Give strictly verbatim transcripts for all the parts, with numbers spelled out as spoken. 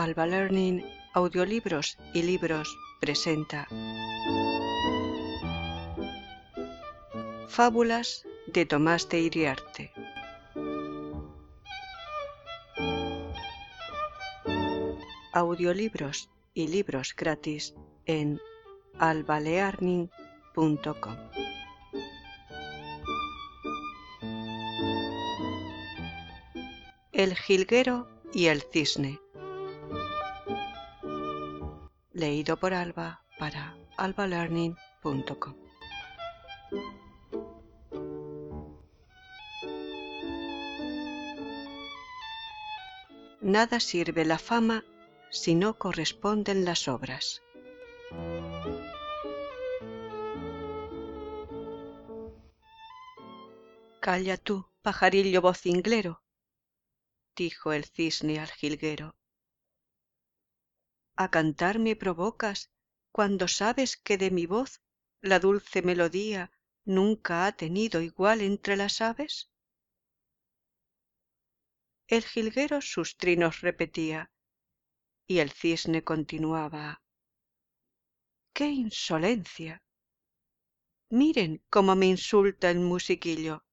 Alba Learning, Audiolibros y Libros presenta Fábulas de Tomás de Iriarte. Audiolibros y libros gratis en alba learning punto com. El jilguero y el cisne. Leído por Alba para alba learning punto com. Nada sirve la fama si no corresponden las obras. Calla tú, pajarillo vocinglero, dijo el cisne al jilguero. A cantar me provocas cuando sabes que de mi voz la dulce melodía nunca ha tenido igual entre las aves. El jilguero sus trinos repetía y el cisne continuaba: ¡qué insolencia! Miren cómo me insulta el musiquillo.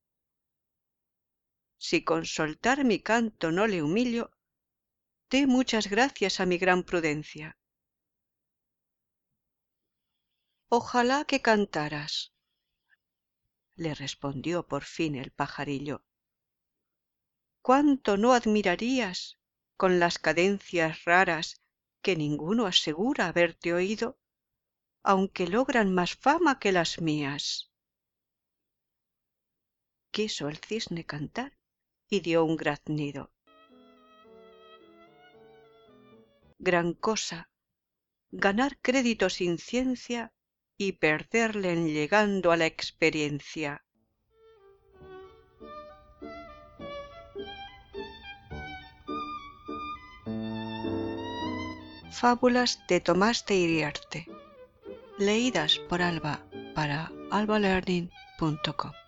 Si con soltar mi canto no le humillo, dé muchas gracias a mi gran prudencia. Ojalá que cantaras, le respondió por fin el pajarillo. ¿Cuánto no admirarías con las cadencias raras que ninguno asegura haberte oído, aunque logran más fama que las mías? Quiso el cisne cantar y dio un graznido. Gran cosa, ganar crédito sin ciencia y perderle en llegando a la experiencia. Fábulas de Tomás de Iriarte, leídas por Alba para alba learning punto com.